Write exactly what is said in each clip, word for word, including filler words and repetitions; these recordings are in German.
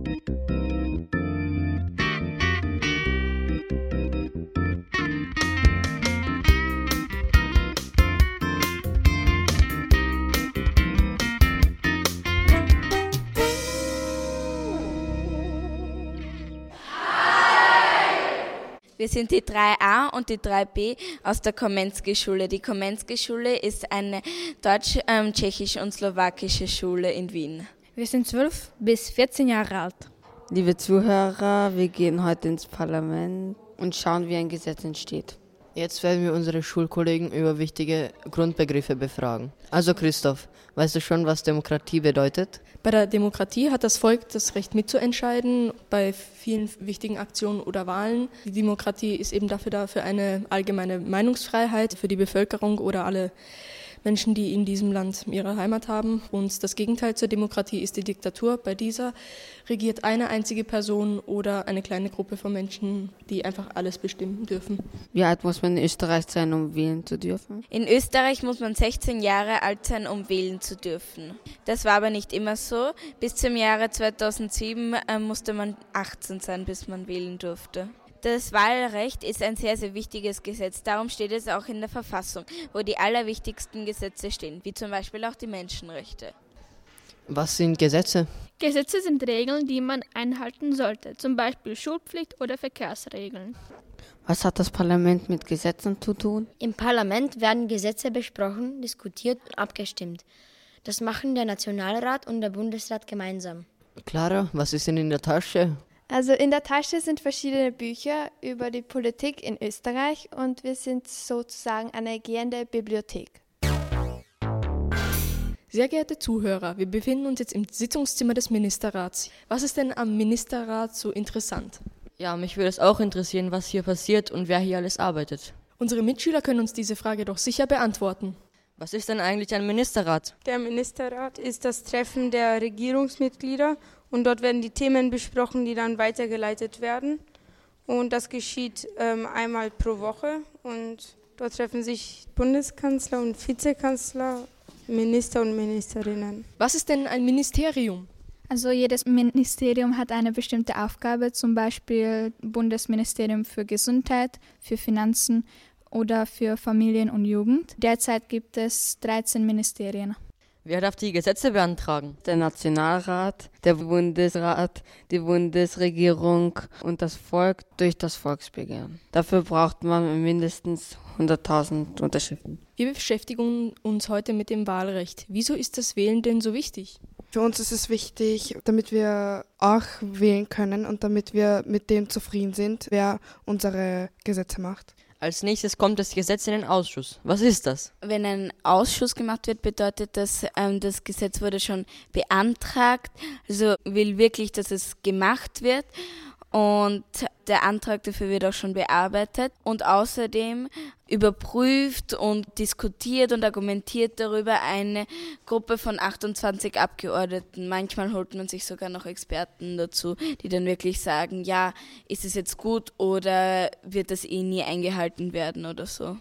Wir sind die drei a und die drei b aus der Komensky-Schule. Die Komensky-Schule ist eine deutsch-, ähm, tschechische und slowakische Schule in Wien. Wir sind zwölf bis vierzehn Jahre alt. Liebe Zuhörer, wir gehen heute ins Parlament und schauen, wie ein Gesetz entsteht. Jetzt werden wir unsere Schulkollegen über wichtige Grundbegriffe befragen. Also Christoph, weißt du schon, was Demokratie bedeutet? Bei der Demokratie hat das Volk das Recht mitzuentscheiden bei vielen wichtigen Aktionen oder Wahlen. Die Demokratie ist eben dafür da für eine allgemeine Meinungsfreiheit für die Bevölkerung oder alle Menschen, die in diesem Land ihre Heimat haben. Und das Gegenteil zur Demokratie ist die Diktatur. Bei dieser regiert eine einzige Person oder eine kleine Gruppe von Menschen, die einfach alles bestimmen dürfen. Wie alt muss man in Österreich sein, um wählen zu dürfen? In Österreich muss man sechzehn Jahre alt sein, um wählen zu dürfen. Das war aber nicht immer so. Bis zum Jahre zweitausendsieben äh, musste man achtzehn sein, bis man wählen durfte. Das Wahlrecht ist ein sehr, sehr wichtiges Gesetz. Darum steht es auch in der Verfassung, wo die allerwichtigsten Gesetze stehen, wie zum Beispiel auch die Menschenrechte. Was sind Gesetze? Gesetze sind Regeln, die man einhalten sollte, zum Beispiel Schulpflicht oder Verkehrsregeln. Was hat das Parlament mit Gesetzen zu tun? Im Parlament werden Gesetze besprochen, diskutiert und abgestimmt. Das machen der Nationalrat und der Bundesrat gemeinsam. Clara, was ist denn in der Tasche? Also in der Tasche sind verschiedene Bücher über die Politik in Österreich und wir sind sozusagen eine gehende Bibliothek. Sehr geehrte Zuhörer, wir befinden uns jetzt im Sitzungszimmer des Ministerrats. Was ist denn am Ministerrat so interessant? Ja, mich würde es auch interessieren, was hier passiert und wer hier alles arbeitet. Unsere Mitschüler können uns diese Frage doch sicher beantworten. Was ist denn eigentlich ein Ministerrat? Der Ministerrat ist das Treffen der Regierungsmitglieder und dort werden die Themen besprochen, die dann weitergeleitet werden. Und das geschieht ähm, einmal pro Woche und dort treffen sich Bundeskanzler und Vizekanzler, Minister und Ministerinnen. Was ist denn ein Ministerium? Also jedes Ministerium hat eine bestimmte Aufgabe, zum Beispiel Bundesministerium für Gesundheit, für Finanzen oder für Familien und Jugend. Derzeit gibt es dreizehn Ministerien. Wer darf die Gesetze beantragen? Der Nationalrat, der Bundesrat, die Bundesregierung und das Volk durch das Volksbegehren. Dafür braucht man mindestens hunderttausend Unterschriften. Wir beschäftigen uns heute mit dem Wahlrecht. Wieso ist das Wählen denn so wichtig? Für uns ist es wichtig, damit wir auch wählen können und damit wir mit dem zufrieden sind, wer unsere Gesetze macht. Als nächstes kommt das Gesetz in den Ausschuss. Was ist das? Wenn ein Ausschuss gemacht wird, bedeutet das, ähm, das Gesetz wurde schon beantragt. Also will wirklich, dass es gemacht wird. Und der Antrag dafür wird auch schon bearbeitet und außerdem überprüft und diskutiert und argumentiert darüber eine Gruppe von achtundzwanzig Abgeordneten. Manchmal holt man sich sogar noch Experten dazu, die dann wirklich sagen, ja, ist es jetzt gut oder wird das eh nie eingehalten werden oder so.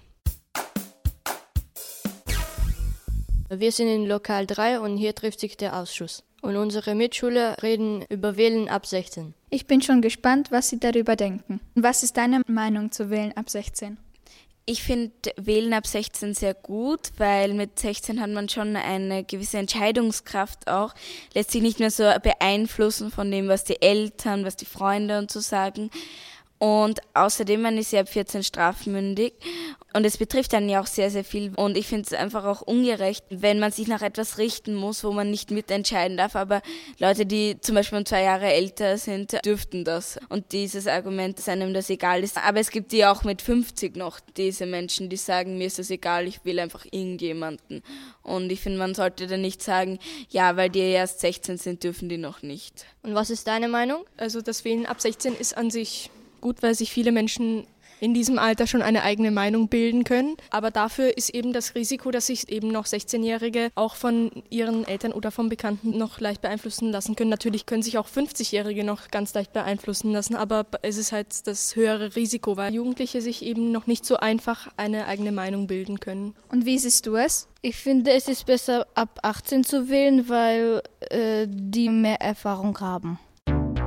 Wir sind in Lokal drei und hier trifft sich der Ausschuss. Und unsere Mitschüler reden über Wählen ab sechzehn. Ich bin schon gespannt, was Sie darüber denken. Was ist deine Meinung zu Wählen ab sechzehn? Ich finde Wählen ab sechzehn sehr gut, weil mit sechzehn hat man schon eine gewisse Entscheidungskraft auch, lässt sich nicht mehr so beeinflussen von dem, was die Eltern, was die Freunde und so sagen. Und außerdem, man ist ja ab vierzehn strafmündig und es betrifft dann ja auch sehr, sehr viel. Und ich finde es einfach auch ungerecht, wenn man sich nach etwas richten muss, wo man nicht mitentscheiden darf. Aber Leute, die zum Beispiel um zwei Jahre älter sind, dürften das. Und dieses Argument, dass einem das egal ist. Aber es gibt die auch mit fünfzig noch, diese Menschen, die sagen, mir ist das egal, ich will einfach irgendjemanden. Und ich finde, man sollte dann nicht sagen, ja, weil die erst sechzehn sind, dürfen die noch nicht. Und was ist deine Meinung? Also das Wählen ab sechzehn ist an sich gut, weil sich viele Menschen in diesem Alter schon eine eigene Meinung bilden können. Aber dafür ist eben das Risiko, dass sich eben noch sechzehnjährige auch von ihren Eltern oder von Bekannten noch leicht beeinflussen lassen können. Natürlich können sich auch fünfzigjährige noch ganz leicht beeinflussen lassen, aber es ist halt das höhere Risiko, weil Jugendliche sich eben noch nicht so einfach eine eigene Meinung bilden können. Und wie siehst du es? Ich finde, es ist besser ab achtzehn zu wählen, weil äh, die mehr Erfahrung haben.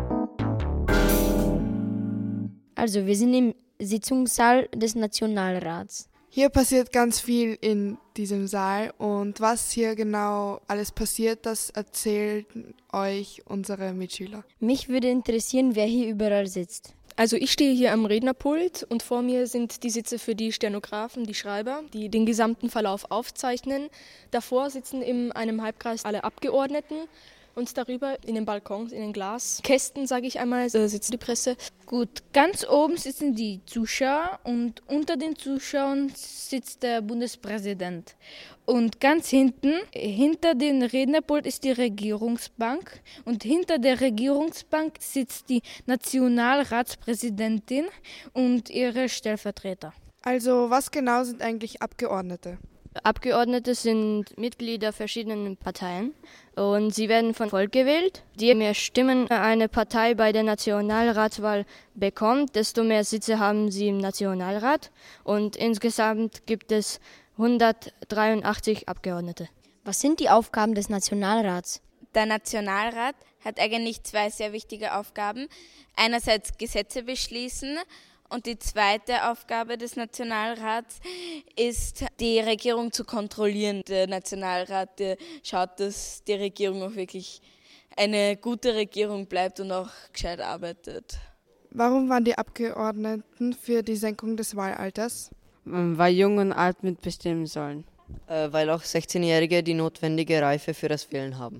Also, wir sind im Sitzungssaal des Nationalrats. Hier passiert ganz viel in diesem Saal und was hier genau alles passiert, das erzählen euch unsere Mitschüler. Mich würde interessieren, wer hier überall sitzt. Also ich stehe hier am Rednerpult und vor mir sind die Sitze für die Stenografen, die Schreiber, die den gesamten Verlauf aufzeichnen. Davor sitzen in einem Halbkreis alle Abgeordneten und darüber in den Balkons, in den Glaskästen, sage ich einmal, sitzt die Presse. Gut, ganz oben sitzen die Zuschauer und unter den Zuschauern sitzt der Bundespräsident. Und ganz hinten, hinter dem Rednerpult ist die Regierungsbank und hinter der Regierungsbank sitzt die Nationalratspräsidentin und ihre Stellvertreter. Also was genau sind eigentlich Abgeordnete? Abgeordnete sind Mitglieder verschiedener Parteien und sie werden vom Volk gewählt. Je mehr Stimmen eine Partei bei der Nationalratswahl bekommt, desto mehr Sitze haben sie im Nationalrat und insgesamt gibt es hundertdreiundachtzig Abgeordnete. Was sind die Aufgaben des Nationalrats? Der Nationalrat hat eigentlich zwei sehr wichtige Aufgaben. Einerseits Gesetze beschließen. Und die zweite Aufgabe des Nationalrats ist, die Regierung zu kontrollieren. Der Nationalrat der schaut, dass die Regierung auch wirklich eine gute Regierung bleibt und auch gescheit arbeitet. Warum waren die Abgeordneten für die Senkung des Wahlalters? Weil Jung und Alt mitbestimmen sollen. Äh, weil auch sechzehnjährige die notwendige Reife für das Wählen haben.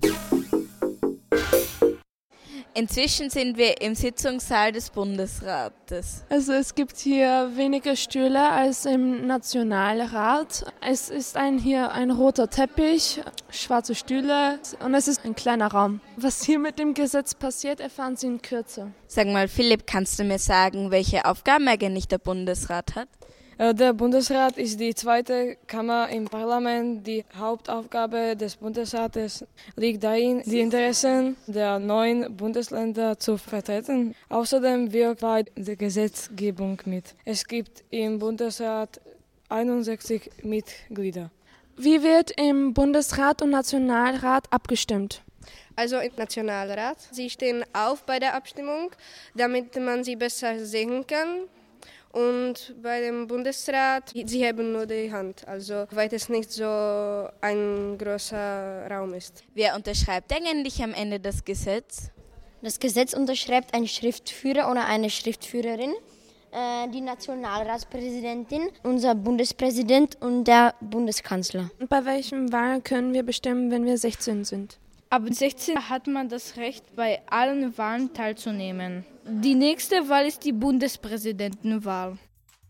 Inzwischen sind wir im Sitzungssaal des Bundesrates. Also es gibt hier weniger Stühle als im Nationalrat. Es ist ein, hier ein roter Teppich, schwarze Stühle und es ist ein kleiner Raum. Was hier mit dem Gesetz passiert, erfahren Sie in Kürze. Sag mal, Philipp, kannst du mir sagen, welche Aufgaben eigentlich der Bundesrat hat? Der Bundesrat ist die zweite Kammer im Parlament. Die Hauptaufgabe des Bundesrates liegt darin, die Interessen der neuen Bundesländer zu vertreten. Außerdem wirkt bei der Gesetzgebung mit. Es gibt im Bundesrat einundsechzig Mitglieder. Wie wird im Bundesrat und Nationalrat abgestimmt? Also im Nationalrat. Sie stehen auf bei der Abstimmung, damit man sie besser sehen kann. Und bei dem Bundesrat, sie heben nur die Hand, also weil es nicht so ein großer Raum ist. Wer unterschreibt eigentlich am Ende das Gesetz? Das Gesetz unterschreibt ein Schriftführer oder eine Schriftführerin, äh, die Nationalratspräsidentin, unser Bundespräsident und der Bundeskanzler. Und bei welchem Wahl können wir bestimmen, wenn wir sechzehn sind? Ab sechzehn hat man das Recht, bei allen Wahlen teilzunehmen. Die nächste Wahl ist die Bundespräsidentenwahl.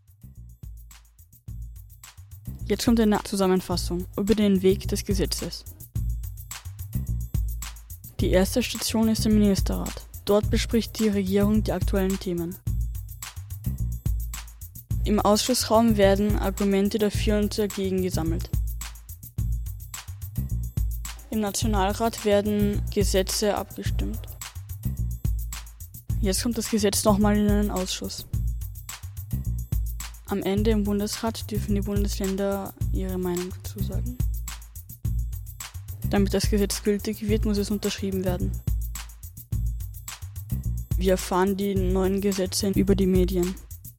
Jetzt kommt eine Zusammenfassung über den Weg des Gesetzes. Die erste Station ist der Ministerrat. Dort bespricht die Regierung die aktuellen Themen. Im Ausschussraum werden Argumente dafür und dagegen gesammelt. Im Nationalrat werden Gesetze abgestimmt. Jetzt kommt das Gesetz nochmal in einen Ausschuss. Am Ende im Bundesrat dürfen die Bundesländer ihre Meinung dazu sagen. Damit das Gesetz gültig wird, muss es unterschrieben werden. Wir erfahren die neuen Gesetze über die Medien.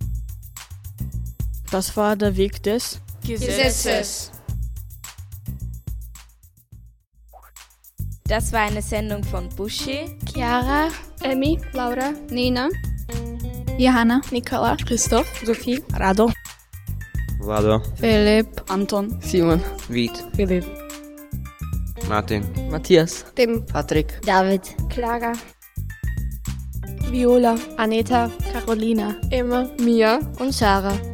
Das war der Weg des Gesetzes. Das war eine Sendung von Buschi, Chiara, Emmy, Laura, Nina, Johanna, Nicola, Christoph, Sophie, Rado, Vlado, Philipp, Anton, Simon, Viet, Philipp, Martin, Matthias, Tim, Patrick, David, Clara, Viola, Aneta, Carolina, Emma, Mia und Sarah.